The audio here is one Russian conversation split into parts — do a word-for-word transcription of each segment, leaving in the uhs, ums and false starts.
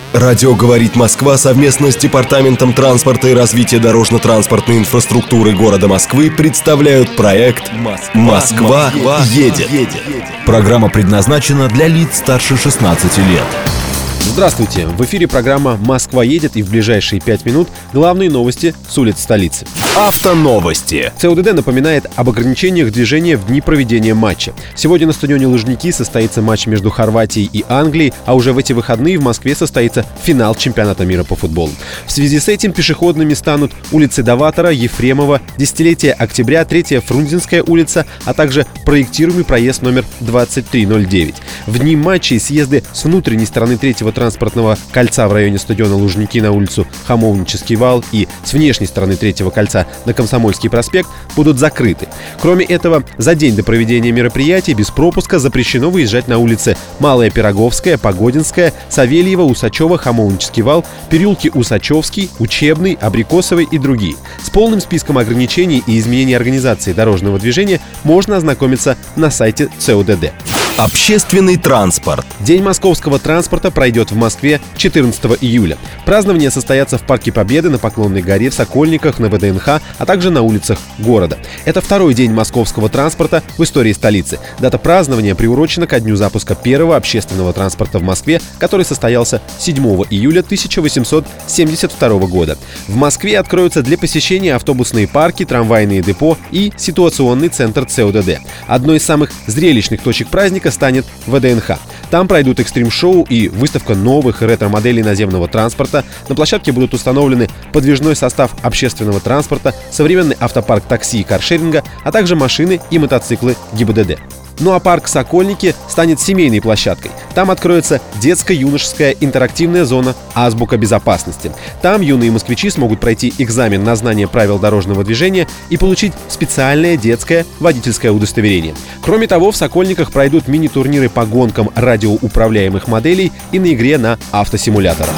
Радио «Говорит Москва» совместно с Департаментом транспорта и развития дорожно-транспортной инфраструктуры города Москвы представляют проект «Москва едет». Программа предназначена для лиц старше шестнадцати лет. Здравствуйте! В эфире программа «Москва едет», и в ближайшие пять минут главные новости с улиц столицы. Автоновости. ЦУДД напоминает об ограничениях движения в дни проведения матча. Сегодня на стадионе Лужники состоится матч между Хорватией и Англией, а уже в эти выходные в Москве состоится финал чемпионата мира по футболу. В связи с этим пешеходными станут улицы Доватора, Ефремова, Десятилетия Октября, Третья Фрунзенская улица, а также проектируемый проезд номер двадцать три ноль девять. В дни матчей съезды с внутренней стороны Третьего транспортного кольца в районе стадиона Лужники на улицу Хамовнический вал и с внешней стороны Третьего кольца на Комсомольский проспект будут закрыты. Кроме этого, за день до проведения мероприятий без пропуска запрещено выезжать на улицы Малая Пироговская, Погодинская, Савельева, Усачева, Хамовнический вал, переулки Усачевский, Учебный, Абрикосовый и другие. С полным списком ограничений и изменений организации дорожного движения можно ознакомиться на сайте ЦУДД. Общественный транспорт. День московского транспорта пройдет в Москве четырнадцатого июля. Празднования состоятся в Парке Победы, на Поклонной горе, в Сокольниках, на ВДНХ, а также на улицах города. Это второй день московского транспорта в истории столицы. Дата празднования приурочена ко дню запуска первого общественного транспорта в Москве, который состоялся седьмого июля тысяча восемьсот семьдесят второго года. В Москве откроются для посещения автобусные парки, трамвайные депо и ситуационный центр ЦУДД. Одной из самых зрелищных точек праздника станет ВДНХ. Там пройдут экстрим-шоу и выставка новых ретро-моделей наземного транспорта. На площадке будут установлены подвижной состав общественного транспорта, современный автопарк такси и каршеринга, а также машины и мотоциклы ГИБДД. Ну а парк «Сокольники» станет семейной площадкой. Там откроется детско-юношеская интерактивная зона «Азбука безопасности». Там юные москвичи смогут пройти экзамен на знание правил дорожного движения и получить специальное детское водительское удостоверение. Кроме того, в «Сокольниках» пройдут мини-турниры по гонкам радиоуправляемых моделей и на игре на автосимуляторах.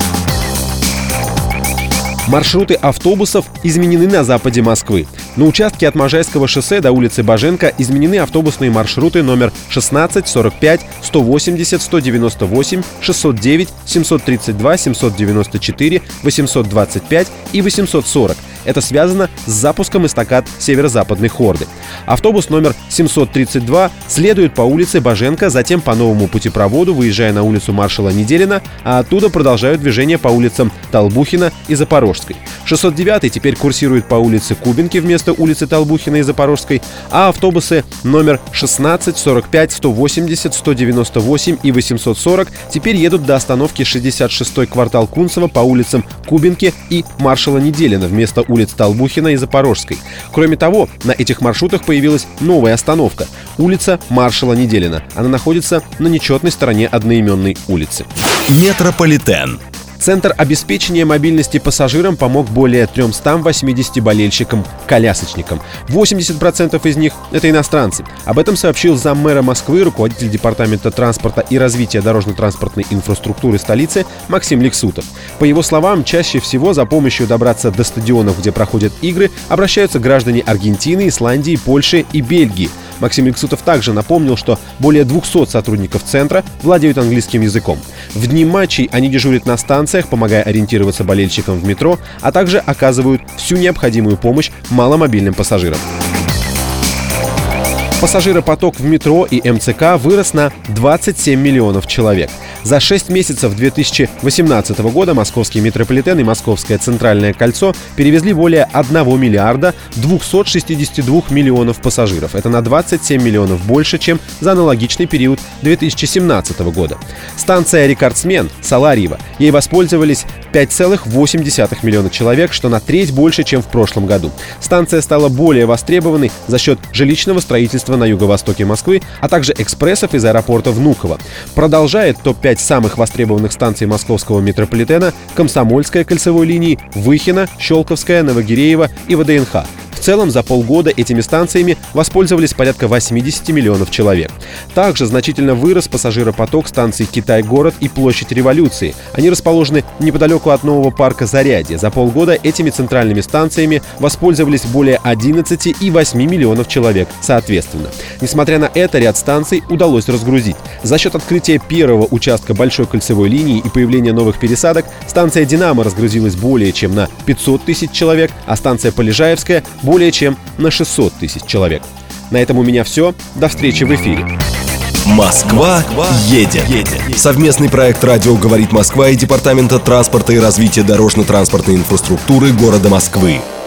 Маршруты автобусов изменены на западе Москвы. На участке от Можайского шоссе до улицы Боженко изменены автобусные маршруты номер шестнадцать, сорок пять, сто восемьдесят, сто девяносто восемь, шестьсот девять, семьсот тридцать два, семьсот девяносто четыре, восемьсот двадцать пять и восемьсот сорок. Это связано с запуском эстакад северо-западной хорды. Автобус номер семьсот тридцать два следует по улице Боженко, затем по новому путепроводу, выезжая на улицу маршала Неделина, а оттуда продолжают движение по улицам Толбухина и Запорожской. шестьсот девятый теперь курсирует по улице Кубинки вместо улицы Толбухина и Запорожской, а автобусы номер шестнадцать, сорок пять, сто восемьдесят, сто девяносто восемь и восемьсот сорок теперь едут до остановки шестьдесят шестой квартал Кунцево по улицам Кубинки и маршала Неделина вместо улиц Толбухина и Запорожской. Кроме того, на этих маршрутах появилась новая остановка – улица маршала Неделина. Она находится на нечетной стороне одноименной улицы. Метрополитен. Центр обеспечения мобильности пассажирам помог более триста восемьдесят болельщикам-колясочникам. восемьдесят процентов из них – это иностранцы. Об этом сообщил заммэра Москвы, руководитель Департамента транспорта и развития дорожно-транспортной инфраструктуры столицы Максим Лексутов. По его словам, чаще всего за помощью добраться до стадионов, где проходят игры, обращаются граждане Аргентины, Исландии, Польши и Бельгии. Максим Лексутов также напомнил, что более двухсот сотрудников центра владеют английским языком. В дни матчей они дежурят на станциях, помогая ориентироваться болельщикам в метро, а также оказывают всю необходимую помощь маломобильным пассажирам. Пассажиропоток в метро и эм цэ ка вырос на двадцать семь миллионов человек. За шесть месяцев две тысячи восемнадцатого года московский метрополитен и Московское центральное кольцо перевезли более одного миллиарда двухсот шестидесяти двух миллионов пассажиров. Это на двадцать семь миллионов больше, чем за аналогичный период две тысячи семнадцатого года. Станция «Рекордсмен» Саларьево. Ей воспользовались пять целых восемь десятых миллиона человек, что на треть больше, чем в прошлом году. Станция стала более востребованной за счет жилищного строительства на юго-востоке Москвы, а также экспрессов из аэропорта Внуково. Продолжает топ пять самых востребованных станций московского метрополитена Комсомольская кольцевой линии, Выхино, Щелковская, Новогиреево и ВДНХ. В целом за полгода этими станциями воспользовались порядка восемьдесят миллионов человек. Также значительно вырос пассажиропоток станций Китай-город и Площадь Революции. Они расположены неподалеку от нового парка Зарядье. За полгода этими центральными станциями воспользовались более одиннадцати и восьми миллионов человек соответственно. Несмотря на это, ряд станций удалось разгрузить. За счет открытия первого участка большой кольцевой линии и появления новых пересадок станция «Динамо» разгрузилась более чем на пятьсот тысяч человек, а станция Полежаевская — более чем на шестьсот тысяч человек. На этом у меня все. До встречи в эфире. Москва едет. Совместный проект «Радио говорит Москва» и Департамента транспорта и развития дорожно-транспортной инфраструктуры города Москвы.